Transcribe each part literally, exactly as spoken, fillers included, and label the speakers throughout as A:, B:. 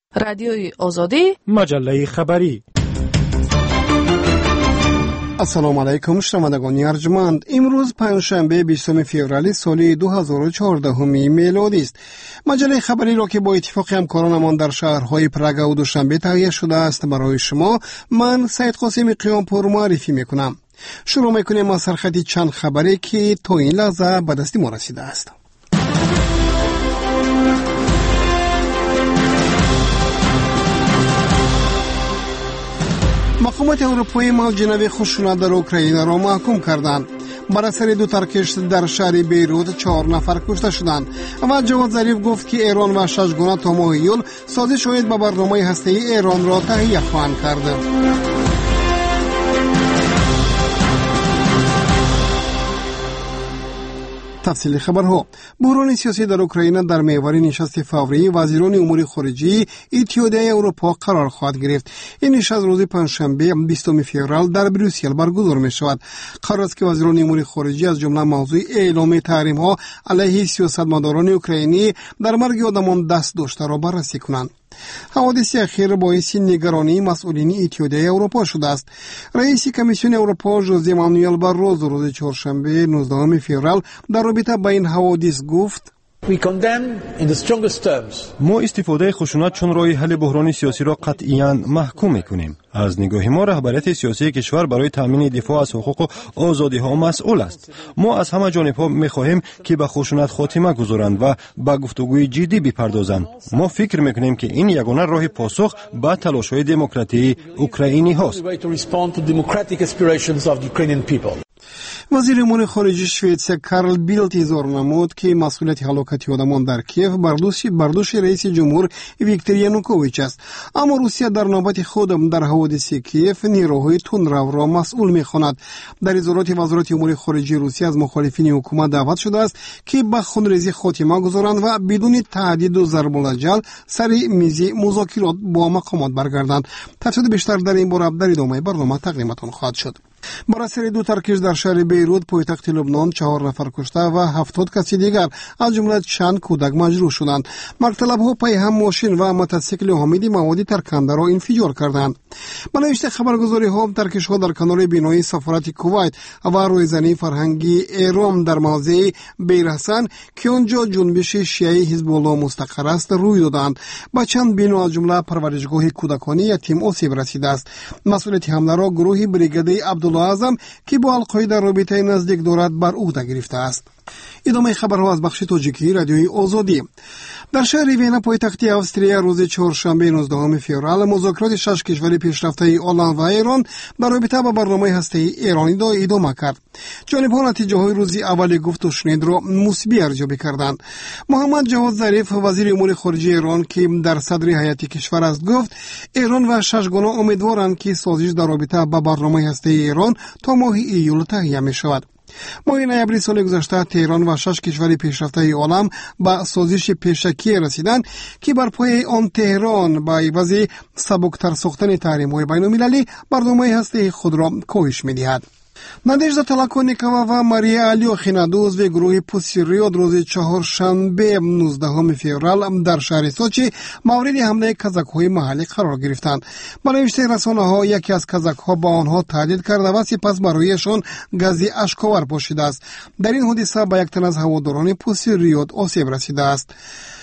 A: رادیوی آزادی،
B: مجله خبری.
C: السلام علیکم شنوندگان ارجمند. امروز پنجشنبه بیستم فوریه سال دو هزار و چهارده میلادی است. مجله خبری را که با اتفاق همکارانمان در شهرهای پراگ و دوشنبه تهیه شده است برای شما، من سید قاسم قیامپور معرفی میکنم. شروع میکنیم از سرخط چند خبری که تا این لحظه به دست ما رسیده است. مقامات اروپایی موج نوی خشونت در اوکراین را محکوم کردند. بر اثر دو ترکش در شهر بیروت چهار نفر کشته شدند و جواد ظریف گفت که ایران و شش گونه تا ماه یول سازش شاید به برنامه هسته‌ای ایران را تهیه خواهند کرد. تفصیل خبرها. بحران سیاسی در اوکراین در محور نشست فوری وزیران امور خارجه اتحادیه اروپا قرار خواهد گرفت. این نشست روز پنجشنبه بیستم فوریه در بروکسل برگزار می شود. قرار است که وزیران امور خارجه از جمله موضوع اعلام تحریم ها علیه سیاستمداران اوکراینی در مرگ آدمان دست داشته را بررسی کنند. حوادث اخیر باعث نگرانی مسئولین اتحادیه اروپا شده است. رئیس کمیسیون اروپا ژوزه مانوئل باروزو روز چهارشنبه نوزدهم فوریه در رابطه با این حوادث گفت:
B: ما استفاده خشونت چون راه حل بحران سیاسی را قطعاً محکوم می‌کنیم. از نگاه ما رهبریت سیاسی کشور برای تامین دفاع از حقوق و آزادی‌ها مسئول است. ما از همه جانب‌ها می‌خواهیم که به خشونت خاتمه گذارند و به گفتگوی جدی بپردازند. ما فکر می‌کنیم که این یگانه راه پاسخ به تلاش‌های دموکراتی اوکراینی هاست.
C: وزیر امور خارجه سوئیسرا کارل بیلت اظهار نمود که مسئولیت هلاکت آدمان در کیف بر دوش رئیس جمهور ویکتور یانوکوویچ است، اما روسیه در نوبت خود در حوادث کیف نیروهای تندرو را مسئول می‌خواند. در اظهارات وزارت امور خارجه روسیه از مخالفین حکومت دعوت شده است که به خونریزی خاتمه گذارند و بدون تهدید و ضرب الاجل سر میز مذاکرات با مقامات برگردند. تفصیل بیشتر در این باره در ادامه برنامه تقدیمتان خواهد شد. بر اثر دو ترکش در شهر بیروت پایتخت لبنان چهار نفر کشته و هفتاد کسی دیگر از جمله چند کودک مجروح شدند. مقتلب‌ها پای هم ماشین و موتورسیکل حامل مواد ترکننده را انفجار کردند. به نوشته خبرگزاری‌ها ترکش‌ها در کنار بینای سفارت کویت و رویزنی فرهنگی ایران در موضع بیرحسن که آنجا جنبش شیعه حزب الله مستقر است روی دادند. با چند بنا از جمله پرورشگاه کودکانی یتیم آسیب رسیده است. مسئولیت حمله را گروه بریگاده عبدالله اعظم که با القاعده رابطه نزدیک دارد بر عهده گرفته است. ادامه خبرها از بخش تاجیکی رادیوی آزادی. در شهر وینا پایتخت استریا روز چهارشنبه نوزدهم فوریه مذاکرات شش کشور پیشرفته آلمان و ایران در رابطه با برنامه هسته‌ای ایرانی را ادامه کرد. جانب‌ها نتیجه‌های روز اول گفت و شنید را مثبت ارزیابی کردند. محمد جواد ظریف وزیر امور خارجه ایران که در صدر هیئت کشور است گفت ایران و شش گونه امیدوارند که سازش در رابطه با برنامه هسته‌ای ایران تا ماه ایول تهیه می‌شود. ماه نوامبر سال گذشته تهران و شش کشور پیشرفته عالم به سازش پیشکی رسیدند که بر پای آن تهران با عوض سبکتر ساختن تحریم‌های بین‌المللی برنامه هسته‌ای خود را کاهش می‌دهد. نادژدا تلاکونیکووا و ماریا الیوخینا عضو گروه پوسی ریاد روز چهارشنبه نوزدهم فوریه در شهر سوچی مورد حمله کازاک‌های محلی قرار گرفتند. با نوشته رسانه‌ها یکی از کازاک‌ها با آنها تهدید کرده و سپس برایشان گازی اشک‌آور پاشیده است. در این حادثه به یک تن از هواداران پوسی ریاد آسیب رسیده است.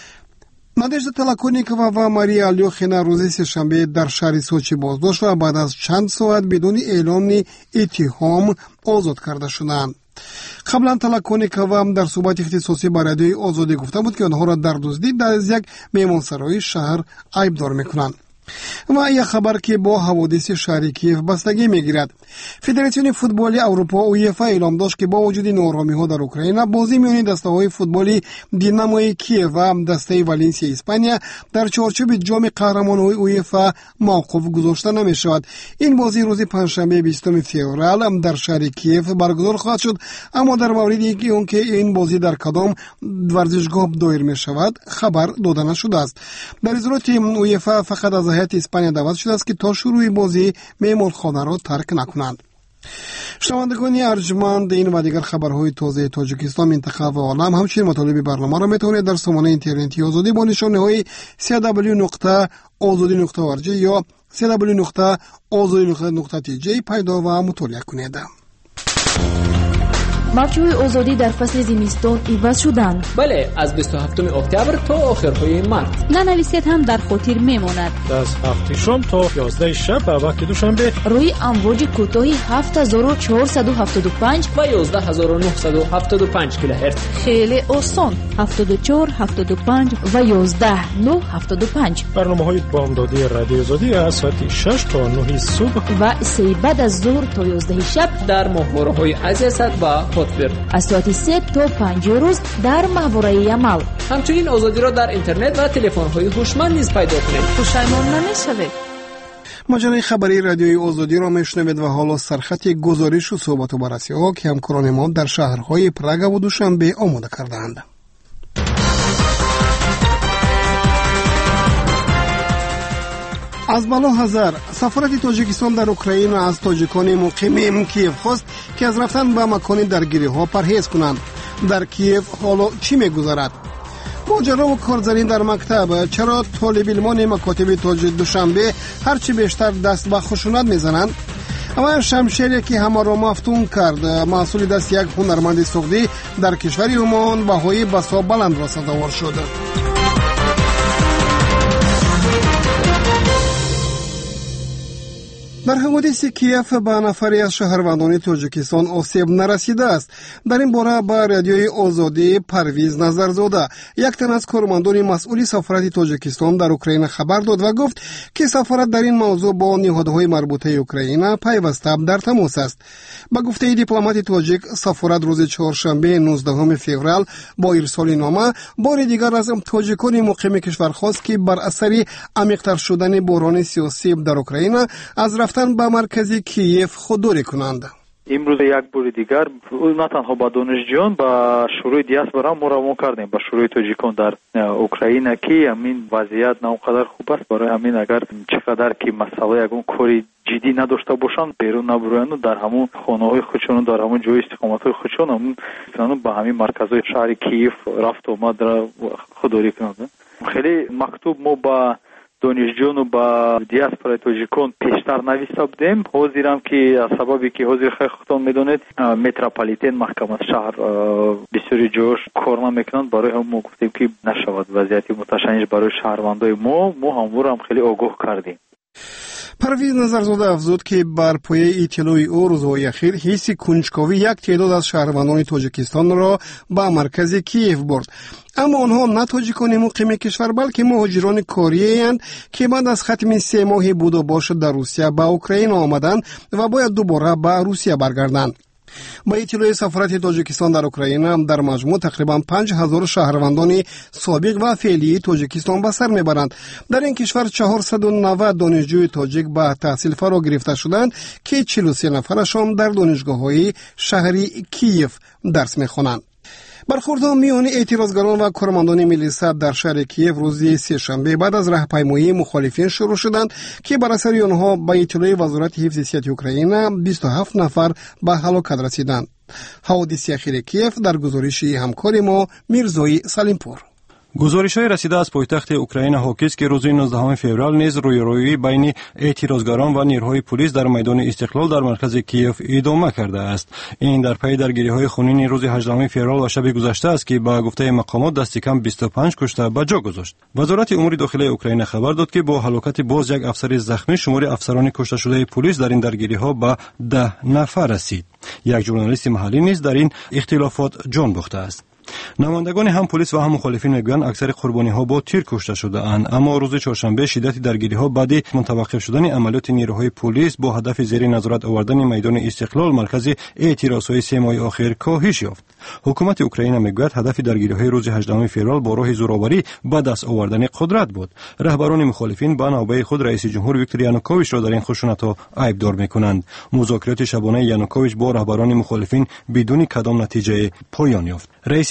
C: نادژدا تلاکونیکووا و ماریا الیوخینا روز سه‌شنبه در شهر سوچی بازداشت و بعد از چند ساعت بدون اعلام اتهام آزاد کرده شدند. قبلا تلاکونیکووا در صحبت اختصاصی با رادیوی آزادی گفته بود که آنها را در دزدی در یک مهمانسرای شهر عیبدار می‌کنند. و یک خبر که با حوادث شهر کیف بستگی میگیرد. فدراسیون فوتبال اروپا اویفا اعلام داشت که با وجود ناآرامی‌ها در اوکراین بازی میان دسته‌های فوتبالی دینامو کیف و دسته والنسیا اسپانیا در چارچوب جام قهرمانان اویفا موقوف گذاشته نمی‌شود. این بازی روز پنجشنبه بیستم فوریه در شهر کیف برگزار خواهد شد، اما در موردی که اون که این بازی در کدام ورزشگاه دایر می‌شود خبر داده نشده است. در اظهارات اویفا فقط از هیئت اسپانیا دعوت شده است که تا شروع بازی مهمانخانه را ترک نکنند. شنوندگان ارجمند، این و دیگر خبرهای تازه تاجیکستان، منطقه و عالم، همچنین مطالب برنامه را میتونید در سامانه اینترنتی آزادی با نشانه های دبلیو دبلیو دبلیو نقطه آزادی نقطه او آر جی یا دبلیو دبلیو دبلیو نقطه آزادی نقطه تی جی پیدا و مطالعه کنید.
A: موجهای آزادی در فصل زمستان عوض شدند.
D: بله، از بیست و هفتم اکتبر تا آخرهای مارس.
A: ننویسید هم در خاطر میماند.
E: از هفت شام تا یازده شب به وقت دوشنبه
A: روی امواج کوتاه هفت هزار و چهارصد و هفتاد و پنج
D: و یازده هزار و نهصد و هفتاد و پنج کیلوهرتز.
A: خیلی آسان. هفتاد و چهار، هفتاد و پنج و یازده نه هفتاد و پنج.
E: برنامه‌های بامدادی رادیو آزادی از ساعت شش تا نه صبح
A: و سه بعد از ظهر تا یازده شب
D: در ماهواره‌های عزیزت و
A: از ساعت سه تا پنج روز در ماهواره عمل.
D: همچنین آزادی را در اینترنت و تلفن‌های هوشمند نیز پیدا کنید.
A: پشیمان نمی‌شوید.
C: مجله خبری رادیوی آزادی را میشنوید و حالا سرخط گزارش و صحبت و بررسی‌ها که همکاران ما در شهرهای پراگ و دوشنبه آماده کردند. از بالا هزار سفارت تاجیکستان در اوکراین از تاجیکان مقیم کیف خواست که از رفتن به مکان درگیری ها پرهیز کنند. در کیف حالا چی میگذرد؟ ماجرا و کارزنی در مکتب، چرا طالب علمان مکاتب تاج دوشنبه هرچی بیشتر دست به خشونت میزنند؟ و شمشیری که همه را مفتون کرد، محصول دست یک هنرمند سعودی در کشور عمان بهای بسا بلند را سزاوار شد. در حوادث کیف به نفری از شهروندان تاجیکستان آسیب نرسیده است. در این باره به رادیوی آزادی پرویز نظرزاده، یک تن از کارمندان مسئول سفارت تاجیکستان در اوکراین خبر داد و گفت که سفارت در این موضوع با نهادهای مربوطه اوکراین پیوسته در تماس است. به گفته دیپلمات تاجیک، سفارت روز چهارشنبه نوزدهم فوریه با ارسال نامه بار دیگر از تاجیکان مقیم کشور خواست که بر اثر عمیق‌تر شدن بحران سیاسی در اوکراین از رفتن به مرکز کیف خودداری کنند.
F: امروز یک بار دیگر نه تنها با دانشجویان با شروع دیاسپورا مراجعه کردیم با شروع تاجیکان در اوکراین که همین وضعیت نه اونقدر خوب است. برای همین اگر چقدر که مسئله یگون کاری جدی نداشته باشند بیرون نبرند در همون خانه‌های خودشون در همون جای استقامت‌های خودشون همون میتونن با همین مرکزهای شهر کیف رفت آمد را خودداری کنند. خیلی مکتوب ما با دانشجویان و با دیاسپورای تاجیکان پیشتر نویسته بودیم. حاضرم که از سببی که حاضر خودتون میدونید متروپولیتن محکمه شهر بسیاری جوش کار نمیکنند، برای هم ما گفتیم که نشود وضعیت متشنج برای شهروندای ما ما همور هم خیلی آگاه کردیم.
C: پرویز نظرزاده افزود که بر پایه اطلاع او روزهای اخیر حس کنجکاوی یک تعداد از شهروندان تاجیکستان را به مرکز کیف برد. اما آنها نه تاجیکان مقیم کشور بلکه مهاجران کاری اند که بعد از ختم سه ماه بود و باش در روسیه به اوکراین آمدند و باید دوباره به روسیه برگردند. با اطلاع سفارت تاجیکستان در اوکراین در مجموع تقریبا پنج هزار شهروندان سابق و فعلی تاجیکستان به سر میبرند. در این کشور چهارصد و نود دانشجوی تاجیک به تحصیل فرا گرفته شدند که چهل و سه نفرشان در دانشگاه‌های شهری کیف درس میخوانند. برخوردها میان اعتراضگران و کارمندان ملیسا در شهر کیف روز سه‌شنبه بعد از راهپیمایی مخالفین شروع شدند که بر اثر آنها به اطلاع وزارت حفظ صحت اوکراین بیست و هفت نفر به هلاکت رسیدند. حوادث اخیر کیف در گزارش همکار ما میرزای سلیمپور.
B: گزارش‌های رسیده از پایتخت اوکراین حاکی است که روز نوزدهم فوریه نیز رویارویی بین اعتراضگران و نیروهای پلیس در میدان استقلال در مرکز کیف ادامه کرده است. این در پی درگیری‌های خونین روز هجدهم فوریه و شب گذشته است که با گفته مقامات دست کم بیست و پنج کشته به جا گذاشت. وزارت امور داخلی اوکراین خبر داد که با هلاکت باز یک افسر زخمی شمار افسران کشته شده پلیس در این درگیری‌ها به ده نفر رسید. یک ژورنالیست محلی نیز در این اختلافات جان باخته است. نمایندگان هم پلیس و هم مخالفین میگویند اکثر قربانی ها با تیر کشته شده اند، اما روز چهارشنبه شدت درگیری ها بعد متوقف شدن عملیات نیروهای پلیس با هدف زیر نظارت آوردن میدان استقلال مرکز اعتراض های سه ماه اخیر کاهش یافت. حکومت اوکراین میگوید هدف درگیری های روز هجدهم فوریه با راه زورآوری به دست آوردن قدرت بود. رهبران مخالفین به نوبه خود رئیس جمهور ویکتور یانوکوویچ را در این خشونت ها عیبدار میکنند. مذاکرات شبانه یانوکوویچ با رهبران مخالفین بدون کدام نتیجه پایان یافت. رئیس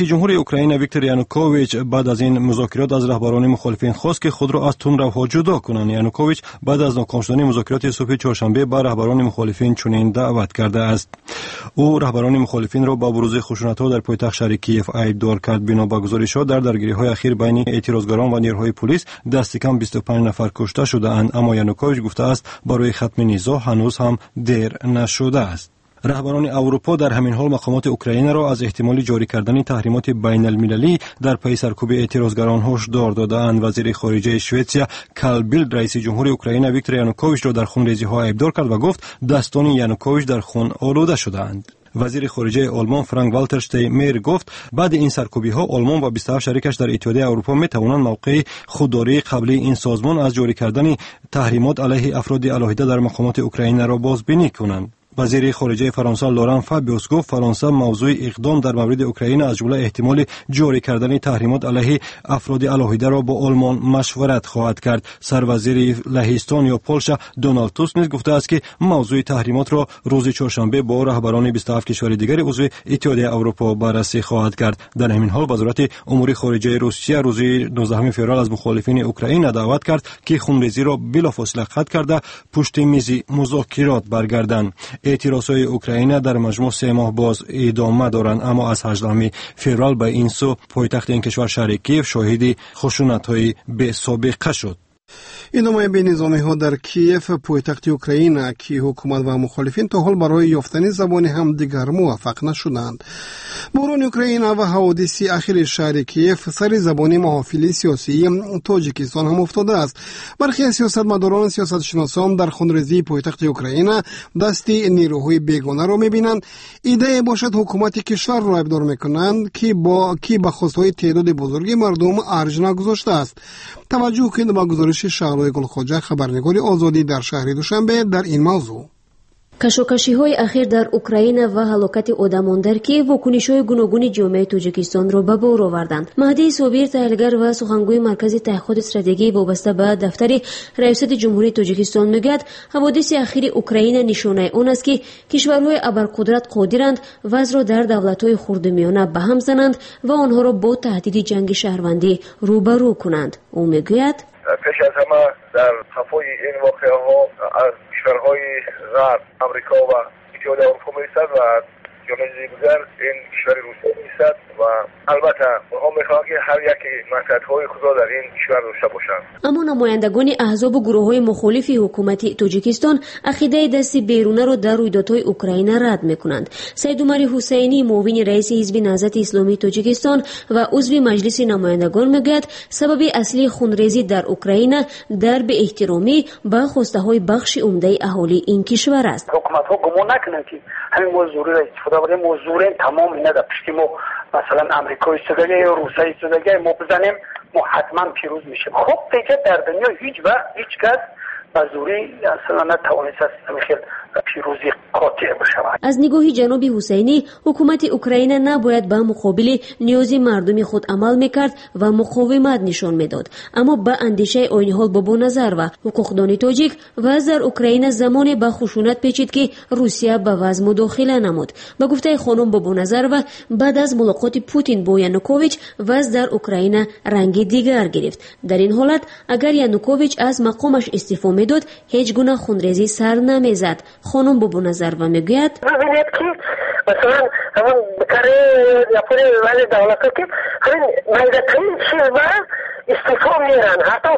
B: جمهور اوکراین ویکتور یانوکوویچ بعد از این مذاکرات از رهبران مخالفین خواست که خود را از تندروها جدا کنند. یانوکوویچ بعد از ناکام شدن مذاکرات صبح چهارشنبه با رهبران مخالفین چنین دعوت کرده است. او رهبران مخالفین را با بروز خشونت‌ها در پایتخت شهر کیف عیبدار کرد. بنا به گزارش‌ها در درگیری‌های اخیر بین اعتراضگران و نیروهای پلیس دست کم بیست و پنج نفر کشته شده‌اند، اما یانوکوویچ گفته است برای ختم نزاع هنوز هم دیر نشده است. رهبران اروپا در همین حال مقامات اوکراین را از احتمال جاری کردن تحریمات بین المللی در پی سرکوب اعتراضگران هشدار دادند. وزیر خارجه سوئیسیا کارل بیلت رئیس جمهور اوکراین ویکتور یانوکوویچ را در خونریزی‌ها عیبدار کرد و گفت دستان یانوکوویچ در خون آلوده شده‌اند. وزیر خارجه آلمان فرانک والتر شتاینمایر گفت بعد این سرکوبی‌ها آلمان و بیست و هفت شریکش در اتحادیه اروپا می‌توانند موقع خودداری قبلی این سازمان از جاری کردن تحریمات علیه افراد علیحده در مقامات اوکراین را بازبینی کنند. وزیر خارجه فرانسه لوران فابیوس گفت فرانسه موضوع اقدام در مورد اوکراین از جمله احتمال جاری کردن تحریمات علیه افراد علیحده را با آلمان مشورت خواهد کرد. سروزیر لهستان یا پولشا دونالد توسک نیز گفته است که موضوع تحریمات را روز چهارشنبه با رهبران بیست و هفت کشور دیگر عضو اتحادیه اروپا بررسی خواهد کرد. در همین حال وزارت امور خارجه روسیه روز نوزدهم فوریه از مخالفین اوکراین دعوت کرد که خونریزی را بلافاصله قطع کرده پشت میز مذاکرات برگردند. اعتراضهای اوکراین در مجموع سه ماه باز ادامه دارند، اما از هجدهم فوریه به این سو پایتخت این کشور شهر کیف شاهد خشونت‌های بی سابقه شد.
C: ادامه به نظامی‌ها در کیف پایتخت اوکراین که حکومت و مخالفین تا حال برای یافتن زبان همدیگر موفق نشدند. بحران اوکراین و حوادث اخیر شهر کیف سر زبان محافل سیاسی تاجیکستان هم افتاده است. برخی سیاستمداران سیاستشناسان در خونریزی پایتخت اوکراین دست نیروهای بیگانه را می‌بینند. ایده باشد حکومت کشور را ابدار می‌کنند که با کی به خواست‌های تعداد بزرگی مردم ارج نگذاشته است. توجه کنید به گزارش شهرهای گلخواجه خبرنگار آزادی در شهر دوشنبه در این موضوع.
G: кашокашиҳои ахир дар Украина ва ҳалокати одамон дар Киев вокунишҳои гуногуни ҷомеаи Тоҷикистонро ба бор оварданд. Маҳдии Собир таҳлилгар ва сухангӯи маркази таҳқиқоти стратегӣ вобаста ба дафтари раисати ҷумҳурии Тоҷикистон мегӯяд, ҳаводиси ахири Украина нишонаи он аст ки кишварҳои абарқудрат қодиранд вазъро дар давлатҳои хурдумиёна ба ҳам зананд ва онҳоро бо таҳдиди ҷанги шаҳрвандӣ рӯбарӯ кунанд. ӯ мегӯяд:
H: پیش از همه در صفای این واقعه ها از کشورهای غرب امریکا و اتحادیه اروپا میرسد و جامعه دیگر این کشور روسیه میرسد و البته اونها میخواهند که هر یک مقصدهای خدا در این کشور داشته باشند.
G: اما نمایندگان احزاب و گروه‌های مخالف حکومت تاجیکستان عقیده دست بیرونه را در رویدادهای اوکراین رد میکنند. سید عمر حسینی معاون رئیس حزب نهضت اسلامی تاجیکستان و عضو مجلس نمایندگان میگوید سبب اصلی خونریزی در اوکراین در به احترامی به خواسته های بخش عمده اهالی این کشور است.
I: حکومت ها گمان نکنند که همین موضوع را استفاده کنند. موضوع تمام اینا در پشت ما مثلا امریکا ایستادگی یا روسیه ایستادگی ما بزنیم ما حتما پیروز میشیم. خب دیگه در دنیا هیچ وقت هیچ کس به زوری اصلا نتوانست خیلی پیروزی قاطع بشود.
G: از نگاه جناب حسینی حکومت اوکراین نباید به مقابل نیاز مردم خود عمل میکرد و مقاومت نشان میداد، اما به اندیشه عین حال بابا نظر و حقوقدان تاجیک وضع در اوکراین زمان به خشونت پیچید که روسیه به وضع مداخله نمود. به گفته خانم بابا نظر و بعد از ملاقات پوتین با یانوکوویچ وضع در اوکراین رنگ دیگر گرفت. در این حالت اگر یانوکوویچ از مقامش استعفا میداد هیچ گونه خونریزی سر نمیزد. خانم بابا نظر و میگوید
I: ببینید که مثلا همون کاری یپونی ولی دولتا که همین مایدترین چیز و استعفا میرن حتی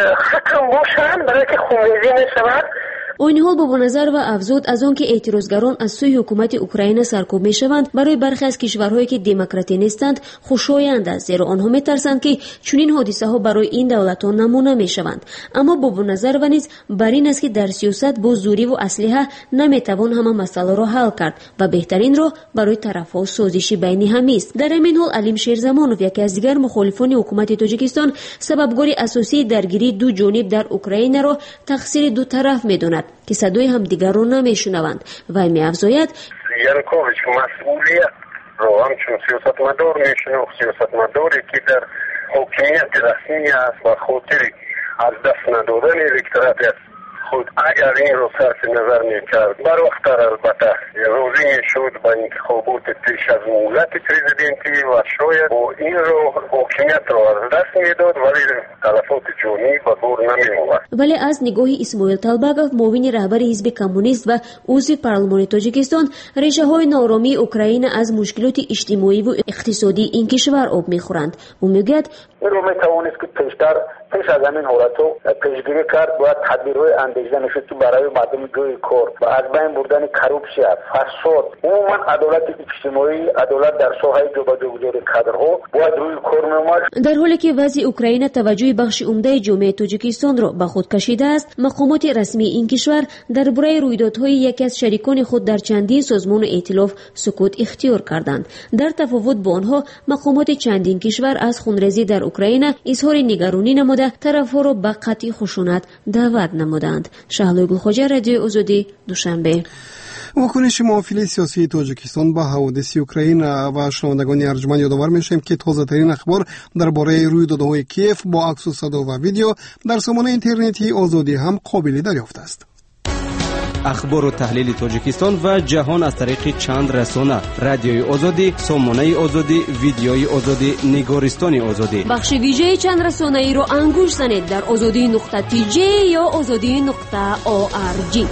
I: حکم باشن برای که خونریزی نشود.
G: این حال با نظر و افزود از آن که اعتراضگران از سوی حکومت اوکراین سرکوب میشوند برای برخی از کشورهایی که دموکراتی نیستند خوشایند است، زیرا آنها میترسند که چنین حادثه ها برای این دولت ها نمونه میشوند. اما با نظر و نیز بر این است که در سیاست با زوری و اسلحه نمیتوان همه مسئله را حل کرد و بهترین راه برای طرفها سازش بینی همین است. در همین حال علیم شیرزمانوف یکی از دیگر مخالفان حکومت تاجیکستان سببگار اساسی درگیری دو جانب در اوکراین را تقصیر دو طرف میداند که صدای هم دیگر رو نمیشنوند و می‌افزاید
H: یانوکوویچ مسئولیت رو همچون سیاستمدار میشنه، سیاستمداری که در حاکمیت رسمی است و خاطر از دست ندادن الکترات خود اگر این رو صرف نظر میکرد بر وقتر البته روزی میشد به انتخابات پیش از مهلت پرزیدنتی و شاید این رو حاکمیت رو از دست میداد ولی تلفات جانی به بار نمی‌آورد.
G: ولی از نگاه اسماعیل طالباگov معاون رهبر حزب کمونیست و عضو پارلمان تاجیکستان ریشه‌های نارامی اوکراین از مشکلات اجتماعی و اقتصادی این کشور آب می‌خورند. او میگوید
I: این رو میتوانست که پیشتر پیش از همین حالتو پیشگیری کرد باید تدبیرهای اندیشیده میشد که برای مردم جای کار و از بین بردن کروپسیا، فساد، عموما عدالت اجتماعی، عدالت در ساحه جابجاگذاری کادرها باید روی کار می‌آمد.
G: در حالی که وضع اوکراین توجه بخش عمده جامعه تاجیکستان را به خود کشیده است، مقامات رسمی این کشور درباره رویدادهای یکی از شریکان خود در چندین سازمان ائتلاف سکوت اختیار کردند. در تفاوت با آنها مقامات چندین کشور از خونریزی در اوکراین اظهار نگرانی نموده طرفها را به قطع خشونت دعوت نمودند. شهلا گلخواجه، رادیو آزادی، دوشنبه.
C: واکنش معافل سیاسی تاجیکستان با حوادث اوکراین و شنوندگان ارجمند یادآور می‌شیم که تازه‌ترین اخبار درباره رویدادهای کیف با عکس و صدا و ویدیو در سامانه اینترنتی آزادی هم قابل دریافت است.
J: اخبار و تحلیل تاجیکستان و جهان از طریق چند رسانه: رادیوی آزادی، سامانه آزادی، ویدیوی آزادی، نگارستان آزادی.
G: بخش ویژه چند رسانه ای رو انگوش زنید در آزادی نقطه تی جی یا آزادی نقطه او آر جی.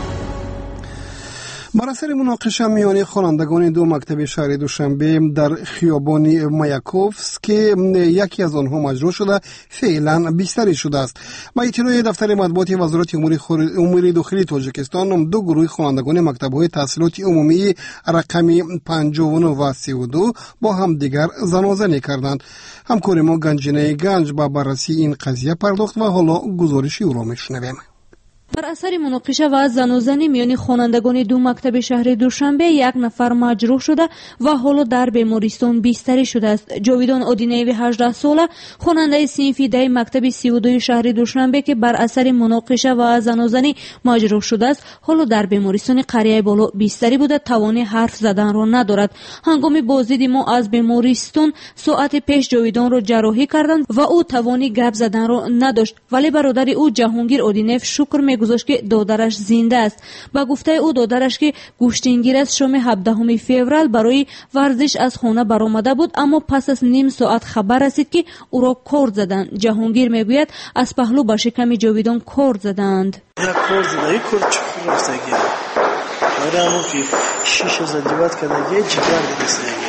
C: بر اثر مناقشه میان خوانندگان دو مکتب شهر دوشنبه در خیابان مایاکوفسک که یکی از آنها مجروح شده فعلا بستری شده است. با اطلاع دفتر مطبوعات وزارت امور امور داخلی تاجیکستان، دو گروه خوانندگان مکتب‌های تحصیلات عمومی رقم پنجاه و نه و سی و دو با هم دیگر زنازنی کردند. همکار ما گنجینه گنج با بررسی این قضیه پرداخت و حالا گزارشی او را میشنویم.
A: بر اثر مناقشه و زنازنی میان خوانندگان دو مکتب شهر دوشنبه یک نفر مجروح شده و حالا در بیمارستان بستری شده است. جاویدان آدینیوی هجده ساله خواننده صنف ده مکتب سی و دو شهر دوشنبه که بر اثر مناقشه و زنازنی مجروح شده است حالا در بیمارستان قریه بالا بستری بوده، توان حرف زدن را ندارد. هنگام بازدید ما از بیمارستان ساعت پیش جاویدان را جراحی کردند و او توان گپ زدن را نداشت، ولی برادر او جهانگیر آدینیو شکر می گذاشت که دادرش زنده است. با گفته او دادرش که گوشتینگیر است شام هفدهم فوریه برای ورزش از خانه برآمده بود، اما پس از نیم ساعت خبر رسید که او را کورد زدند. جهانگیر میگوید از پهلو به شکم جاویدان کورد زدند.
K: یک کورد زدن، یک کورد چطور رفتگی آدمو که شیشه زدیوات کردگی جگر دیگه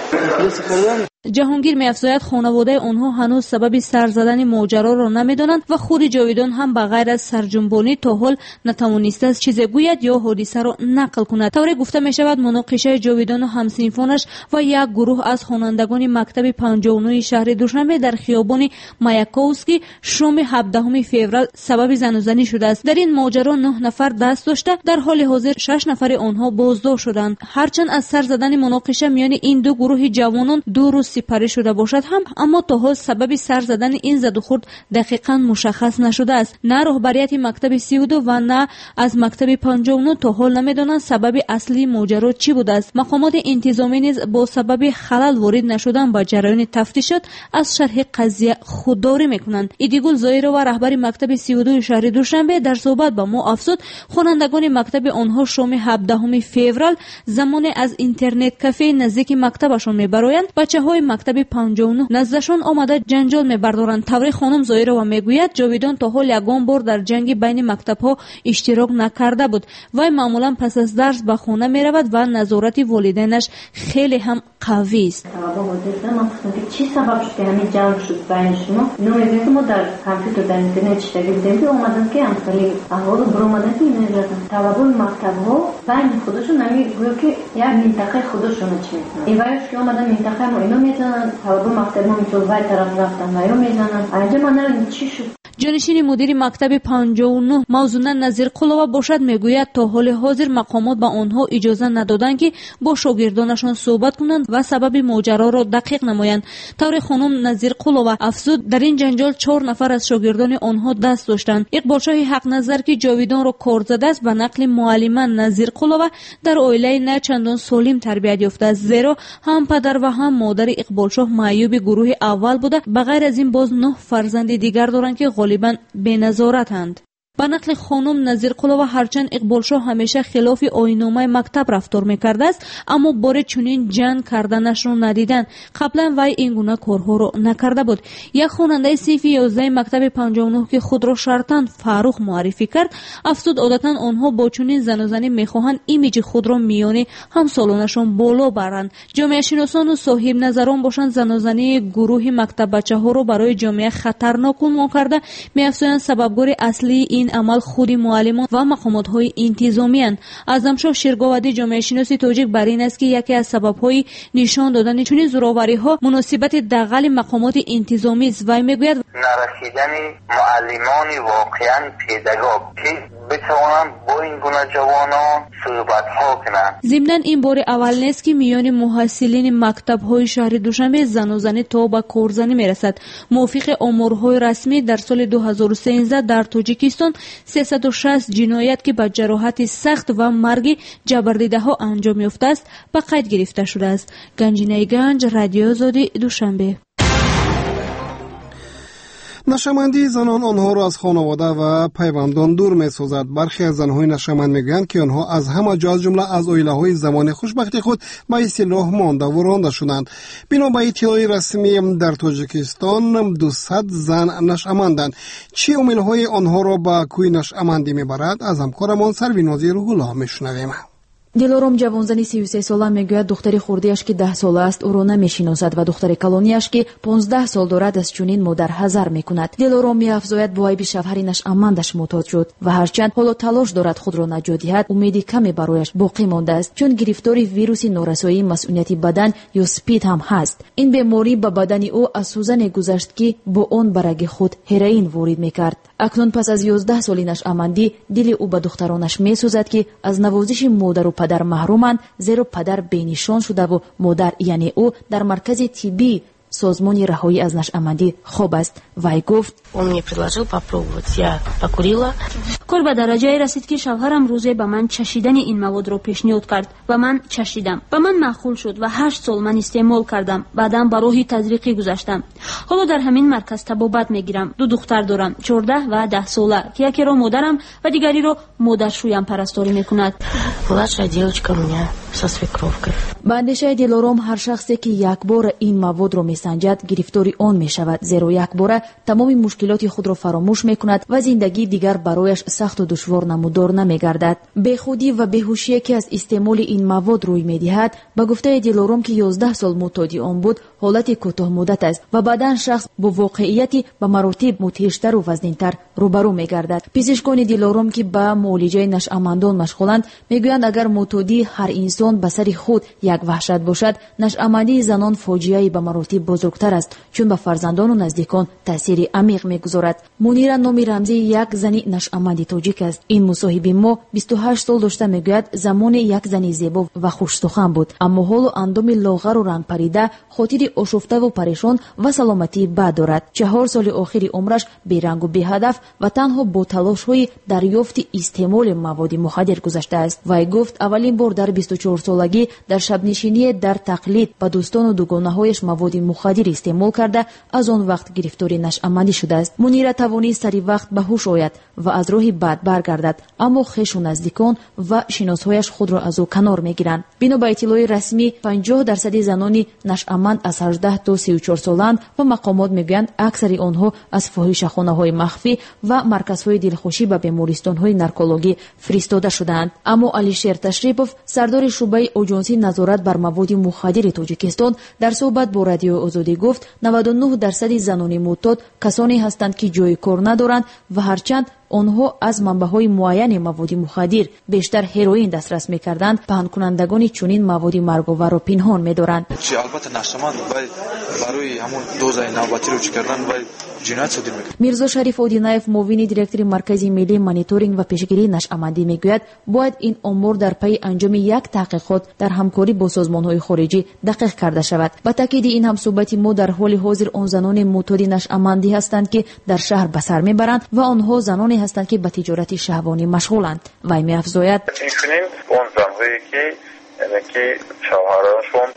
A: جهانگیر می‌افزاید خانواده آنها هنوز سبب سر زدن ماجرا را نمی‌دانند و خود جاویدان هم بغیر از سرجنبانی تا حال نتوانسته است چیزی گوید یا حادثه را نقل کند. طوری گفته می‌شود مناقشه جاویدان و همسنفانش و یک گروه از خوانندگان مکتب پنجاه و نه شهر دوشنبه در خیابان مایاکوفسک شام هفدهم فوریه سبب زنازنی شده است. در این ماجرا نه نفر دست داشته، در حال حاضر شش نفر آنها بازداشت شدند. هرچند از سر زدن مناقشه میان این دو گروه جوانان دو روز سپری شده باشد هم، اما تا حال سبب سر زدن این زد و خورد دقیقاً مشخص نشده است. نه رهبریت مکتب سی و دو و نه از مکتب پنجاه و نه تا حال نمیدانند سبب اصلی ماجرا چی بوده است. مقامات انتظامی نیز با سبب خلل وارد نشدن با جریان تفتیشات از شرح قضیه خودداری میکنند. ایدیگل زایرو و رهبر مکتب سی و دو شهر دوشنبه در صحبت با ما افزود خوانندگان مکتب آنها شام هفدهم فوریه زمان از اینترنت کافه نزدیک مکتبشان میبرایند. بچه‌های مکتب پنجاه و نه نزدشان آمده جنجال میبردارند. طوری خانم زایرو میگوید جاویدان تا حال یگان بار در جنگ بین مکتب‌ها اشتراک نکرده بود. وی معمولا پس از درس به خانه میرود و نظارت والدینش خیلی هم قوی است.
L: چی سبب شد که همین جنگ شد بین شما؟ نمی‌دونم ما در کامپیوتر در اینترنت چیزی دیدیم اومدن که همسالی احوال برآمدن که می‌رفتن. طلبان مکتب‌ها بین خودشون نمی‌گویند که یک منطقه خودشون چی می‌کنن. ایوایش که اومدن منطقه ما اینو می‌زنن، طلبان مکتب ما می‌تونن وای طرف رفتن و اینو می‌زنن. اینجا من نمی‌دونم چی شد.
A: جانشین مدیر مکتب پنجاه و نه موزونه نظیر قلوه باشد میگوید تا حال حاضر مقامات به آنها اجازه ندادند که با شاگردانشان صحبت کنند و سبب ماجرا را دقیق نمایند. طور خانم نظیر قلوه افزود در این جنجال چهار نفر از شاگردان آنها دست داشتند. اقبال شاه حق نظر که جاویدان را کارد زده است به نقل معلمه نظیر قلوه در عائله نه چندان سالم تربیت یافته است، زیرا هم پدر و هم مادر اقبال شاه معیوب گروه اول بوده. بغیر از این باز نه فرزند دیگر دارند که غالبا بی نظارتند. ба нақли хонум Назирқулова, ҳарчанд Иқболшоҳ ҳамеша хилофи оинномаи мактаб рафтор мекардааст, аммо боре чунин ҷанг карданашро надиданд. қаблан вай ин гуна корҳоро накарда буд. Як хонандаи синфи ёздаҳи мактаби панҷоҳу нӯҳ ки худро Шартан Фаррух муаррифӣ кард, афзуд одатан онҳо бо чунин занозанӣ мехоҳанд имиҷи худро миёни ҳамсолонашон боло баранд. ҷомеашиносону соҳибназарон бошанд занозании гурӯҳи мактаббачаҳоро барои ҷомеа хатарнок унвон карда меафзоянд сабабгори аслии ин амал худи муаллимон ва мақомотҳои интизомиянд. Аъзамшоҳ Ширговадӣ, ҷомеашиноси тоҷик, бар ин аст ки яке аз сабабҳои нишон додани чунин зӯровариҳо муносибати дағали мақомоти интизомист. Вай мегӯяд
M: нарасидани муаллимони воқеан педагог ки битавонанд бо ин гуна ҷавонон суҳбатҳо кунанд. Зимнан
A: ин бори аввал нест ки миёни муҳассилини мактабҳои шаҳри Душанбе занозанӣ то ба корзанӣ мерасад. мувофиқи оморҳои расмӣ, дар соли ду ҳазору сенздаҳ дар Тоҷикистон сесаду шаст ҷиноят ки ба ҷароҳати сахт ва марги ҷабрдидаҳо анҷом ёфтааст, ба қайд гирифта шудааст. Ганҷинаи Ганҷ, Радиои Озодӣ, Душанбе.
C: нашамандии занон онҳоро аз хонавода ва пайвандон дур месозад. бархе аз занҳои нашаманд мегӯянд ки онҳо аз ҳама ҷо, аз ҷумла аз оилаҳои замони хушбахти худ ба истилоҳ мондаву ронда шуданд. бино ба иттилои расмӣ дар Тоҷикистон дусад зан нашъаманданд. чӣ омилҳои онҳоро ба кӯи нашъамандӣ мебарад? аз ҳамкорамон Сарвинози Рӯҳуллоҳ мешунавем.
N: Дилором ҷавонзани сию се сола мегӯяд духтари хурдиаш ки даҳ сола аст ӯро намешиносад ва духтари калониаш ки понздаҳ сол дорад аз чунин модар ҳазар мекунад. Дилором меафзояд бо айби шавҳари нашъамандаш муътод шуд ва ҳарчанд ҳоло талош дорад худро наҷот диҳад, умеди каме барояш боқӣ мондааст, чун гирифтори вируси норасоии масъулияти бадан ё спид ҳам ҳаст. ин беморӣ ба бадани ӯ аз сӯзане гузашт ки бо он ба раги худ ҳероин ворид мекард. акнун пас аз ёздаҳ соли нашъамандӣ дили ӯ ба духтаронаш месӯзад ки аз навозиши модару падар маҳруманд, зеро падар бенишон шудаву модар яъне ӯ дар маркази тиббии созмони раҳоӣ аз нашъамандӣ хоб аст. Вай гуфт:
O: Он мне предложил попробовать. Я покурила.
P: кор ба дараҷае расид ки шавҳарам рӯзе ба ман чашидани ин маводро пешниҳод кард ва ман чашидам. ба ман маъқул шуд ва ҳашт сол ман истеъмол кардам. баъдан ба роҳи тазриқӣ гузаштам. ҳоло дар ҳамин марказ табобат мегирам. ду духтар дорам, чордаҳ ва даҳ сола, ки якеро модарам ва дигариро модаршӯям парасторӣ мекунад.
O: Младшая девочка у меня со свекровкой.
N: ба андешаи Дилором ҳар шахсе ки якбора ин маводро месанҷад гирифтори он мешавад, зеро якбора тамоми мушкилоти худро фаромӯш мекунад ва зиндагӣ дигар барояш сахту душвор намудор намегардад. бехудӣ ва беҳушие ки аз истеъмоли ин мавод рӯй медиҳад, ба гуфтаи Дилором ки ёздаҳ сол муътоди он буд, ҳолати кӯтоҳмуддат аст ва баъдан шахс бо воқеияти ба маротиб мудҳиштару вазнинтар рӯбарӯ мегардад. пизишкони Дилором ки ба муолиҷаи нашъамандон машғуланд мегӯянд агар муътодии ҳар инсон ба сари худ як ваҳшат бошад, нашъамандии занон фоҷиаи ба маротиб бузургтар аст, чун ба фарзандону наздикон таъсири амиқ мегузорад. Мунира номи рамзии як зани нашъаманди тоҷик аст. ин мусоҳиби мо бисту ҳашт сол дошта мегӯяд замоне як зани зебо ва хушсухан буд, аммо ҳоло андоми лоғару рангпарида, хотири ошуфтаву парешон ва саломатии бад дорад. чаҳор соли охири умраш берангу беҳадаф ва танҳо бо талошҳои дарёфти истеъмоли маводи мухаддир гузаштааст. Вай гуфт аввалин бор дар бисту чорсолагӣ дар шабнишиние дар тақлид ба дӯстону дугонаҳояш маводи мухаддир истеъмол карда аз он вақт гирифтори нашъамандӣ шудааст. Мунира тавонист сари вақт ба ҳуш ояд ва аз роҳи бад баргардад, аммо хешу наздикон ва шиносҳояш худро аз ӯ канор мегиранд. бино ба иттилои расмӣ панҷоҳ дарсади занони нашъаманд аз ҳаждаҳ то сию чор соланд ва мақомот мегӯянд аксари онҳо аз фоҳишахонаҳои махфӣ ва марказҳои дилхушӣ ба бемористонҳои наркологӣ фиристода шудаанд. аммо Алишер Ташрипов, сардори шуъбаи оҷонсии назорат бар маводи мухаддири Тоҷикистон, дар суҳбат бо Радиои Озодӣ гуфт наваду нӯҳ дарсади занони муътод касоне ҳастанд ки ҷои кор надоранд ва ҳарчанд онҳо аз манбаъҳои муайяни маводи мухаддир бештар ҳероин дастрас мекарданд, паҳнкунандагони чунин маводи марговарро пинҳон медоранд.
Q: албатта нашъаманд вай барои ҳамон дозаи навбатиро чӣ кардан вай ҷиноят содир мекард.
N: Мирзо Шариф Одинаев, муовини директори маркази миллии мониторинг ва пешгирии нашъамандӣ мегӯяд, бояд ин омор дар пайи анҷоми як таҳқиқот дар ҳамкорӣ бо созмонҳои хориҷӣ дақиқ карда шавад. ба таъкиди ин ҳамсӯҳбати мо дар ҳоли ҳозир он занони муътоди нашъамандӣ ҳастанд ки дар шаҳр ба сар мебаранд ва онҳо заноне ҳастанд ки ба тиҷорати шаҳвонӣ машғуланд. Вай меафзояд:
H: инчунин он занҳое ки яъне ки шавҳаронашон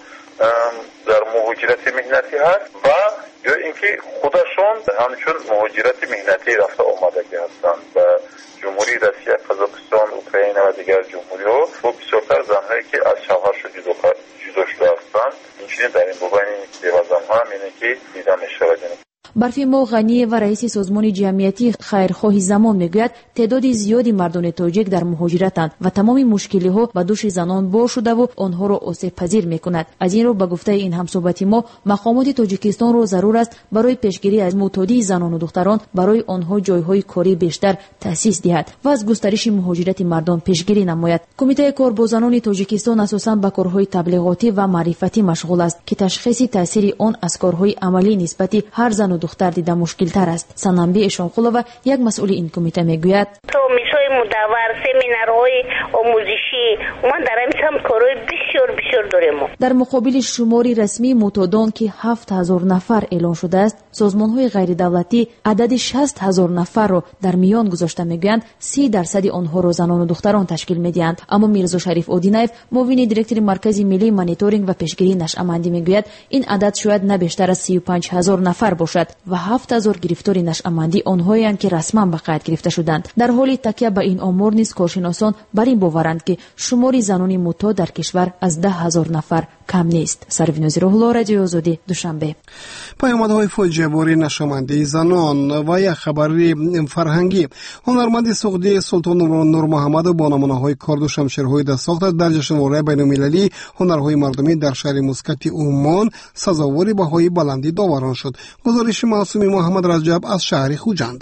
H: дар муҳоҷирати меҳнатӣ ҳаст ва ё ин ки худашон ҳамчун муҳоҷирати меҳнатӣ рафта омадагӣ ҳастанд ба جمهوری روسیه، قزاقستان، اوکراین و دیگر جمهوری‌ها با بسیارتر زن‌هایی که از شوهرشون جدا جدا شده هستند، این در این بابین دیوازن‌ها هم اینه که دیده می‌شود.
N: برفیمو غنی و رئیس سازمان جمعیتی خیرخواه زمان میگوید تعداد زیادی مردان تاجیک در مهاجرتند و تمام مشکلی ها به دوش زنان بار شده و آنها را آسیب پذیر میکند. از این رو به گفته این همصحبتی ما مقامات تاجیکستان را ضرور است برای پیشگیری از معتادی زنان و دختران برای آنها جایهای کاری بیشتر تأسیس دهد و از گسترش مهاجرت مردان پیشگیری نماید. کمیته کار با زنان تاجیکستان اساساً به کارهای تبلیغاتی و معرفتی مشغول است که تشخیص تاثیر آن از کارهای عملی نسبت هر زن و دختر دیده مشکل تر است. سننبی اشانقلووا یک مسئول این کمیته میگوید
R: میسای مدور سمینارهای آموزشی من در همین کارهای بسیار بسیار داریم.
N: در مقابل شماری رسمی معتادان که هفت هزار نفر اعلان شده است، سازمان‌های غیر دولتی عدد شصت هزار نفر را در میان گذاشته میگویند سی درصد آنها را زنان و دختران تشکیل میدهند. اما میرزا شریف اودینایف معاون دیرکتور مرکز ملی مانیتورینگ و پیشگیری نشأه‌مندی میگوید این عدد شاید نه بیشتر از سی و پنج هزار نفر باشد و هفت هزار گرفتاری نشأه‌مندی آنهایند که رسما به قید گرفته شدند. در حالی تکیه به این آمار نیز کارشناسان بر این باورند که شماری زنان معتاد در کشور از ده هزار نفر کم نیست. سرویناز روح‌الله، رادیو آزادی، دوشنبه.
C: پیامدهای فاجعه بار نشأه‌مندی زنان و یک خبر فرهنگی. هنرمند سعودی سلطان نور محمد با نمونه‌های کارد و شمشیرهای دستساخت در جشنواره بین‌المللی هنرهای مردمی در شهر مسقط عمان سزاوار بهای بلندی داوران شد. گزارش معصومی محمد رجب از شهر خوجند.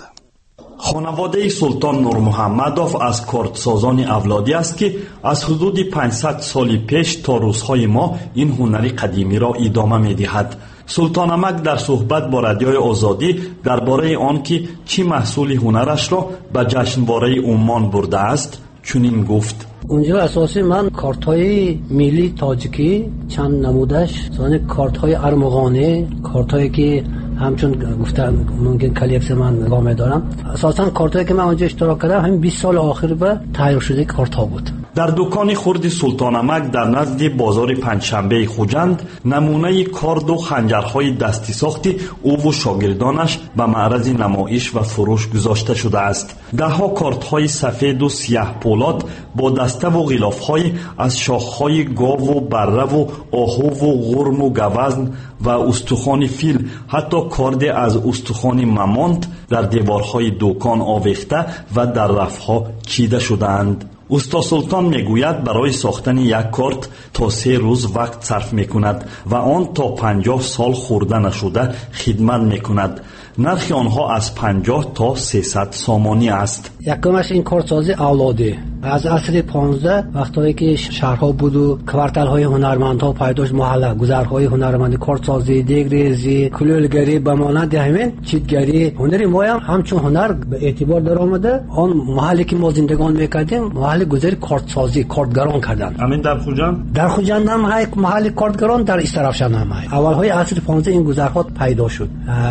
S: خانواده سلطان نور محمدوف از کردسازان اولادی است که از حدود پانصد سال پیش تا روزهای ما این هنری قدیمی را ادامه می‌دهد. سلطان امک در صحبت با رادیوی آزادی درباره آن که چی محصول هنرش را به جشنواره عمان برده است چنین گفت:
T: اونجا اساسی من کارت‌های ملی تاجیکی چند نمودش، مثلا کارت‌های ارمغانی، کارت‌هایی که همچون گفتم ممکن کلیکس من نگاه می‌دارم، اساساً کارت‌هایی که من اونجا اشتراک کردم همین بیست سال آخر به تهیه شده کارت‌ها بود.
S: در دکان خرد سلطان امک در نزد بازار پنجشنبه خوجند نمونه کارد و خنجرهای دستی ساختی او و شاگردانش به معرض نمایش و فروش گذاشته شده است. دهها کارت‌های سفید و سیاه پولاد با دسته و غلاف‌های از شاخ‌های گاو و بره و آهو و غرم و گوزن و استخوان فیل، حتی کارد از استخوان مامانت در دیوارهای دکان آویخته و در رف‌ها چیده شده‌اند. استا سلطان میگوید برای ساختن یک کارت تا سه روز وقت صرف میکند و آن تا پنجاه سال خورده نشده خدمت میکند. نرخ آنها از پنجاه تا سیصد سامانی است.
T: یکمش این کارتسازی اولادی از عصر پانزده وقتی که شهرها بود و کوارترهای هنرمندها پیدا شد، محله گذرهای هنرمندی، کارتسازی، دیگریزی، کلولگری به مانند همین چیتگری، هنری ما هم همچون هنر به اعتبار در آمده. آن محلی که ما زندگان میکردیم محل گذر کارتسازی، کارتگران کردن.
S: همین در خوجند
T: در خوجند هم های محل کارتگران، در استرافشان هم های. اولهای عصر پانزده این گذرها پیدا شد.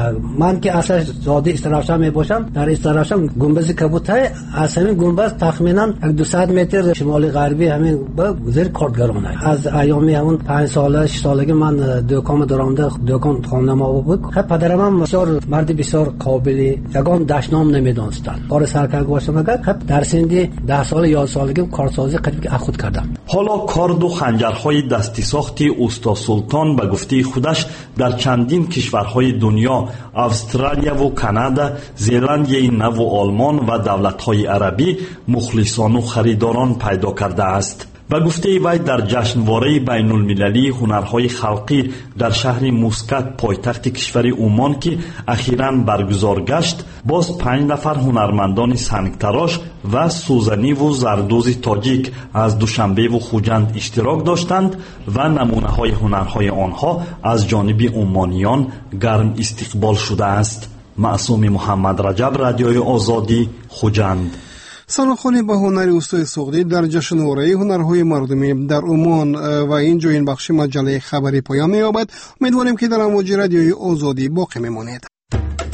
T: من که اصلا زاده استرافشان می باشم، در استرافشان گنبد کبوتای از همین گنبد تخمینا دویست متر شمال غربی همین با گذر کارتگران های. از ایامی همون پنج ساله شش سالگی من دکان درآمده، دکان خانما بود. خب پدرم هم بسیار مرد بسیار قابلی، یگان دشنام نمیدونستن. کار سرکرد باشم اگر خب در سن ده سال یا سالگی کارسازی قریب خود کردم.
S: حالا کارد و خنجرهای دستی ساختی استا سلطان به گفته خودش در چندین کشورهای دنیا، استرالیا و کانادا، زلندیای نو و آلمان و دولت‌های عربی مخلصان و خریداران پیدا کرده است. و گفته وی در جشنواره بین المللی هنرهای خلقی در شهر مسقط پایتخت کشور عمان که اخیراً برگزار گشت، باز پنج نفر هنرمندان سنگتراش و سوزنی و زردوزی تاجیک از دوشنبه و خوجند اشتراک داشتند و نمونه های هنرهای آنها از جانب عمانیان گرم استقبال شده است. معصوم محمد رجب، رادیوی آزادی، خوجند.
C: سالخوانی به هنر استای سعودی در جشنواره هنرهای مردمی در عمان و اینجا این بخش مجله خبری پایان می‌یابد. امیدواریم که در امواج رادیوی آزادی باقی میمانید.